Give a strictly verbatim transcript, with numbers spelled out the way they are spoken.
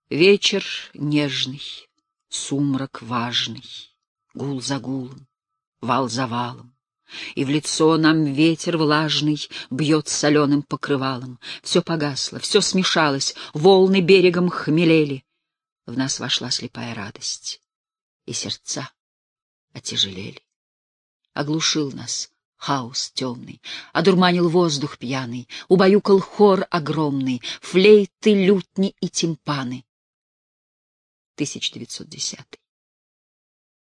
Вечер нежный, сумрак важный, гул за гулом, вал за валом, и в лицо нам ветер влажный бьет соленым покрывалом. Все погасло, все смешалось, волны берегом хмелели. В нас вошла слепая радость, и сердца отяжелели. Оглушил нас хаос темный, одурманил воздух пьяный, убаюкал хор огромный, флейты, лютни и тимпаны. тысяча девятьсот десятый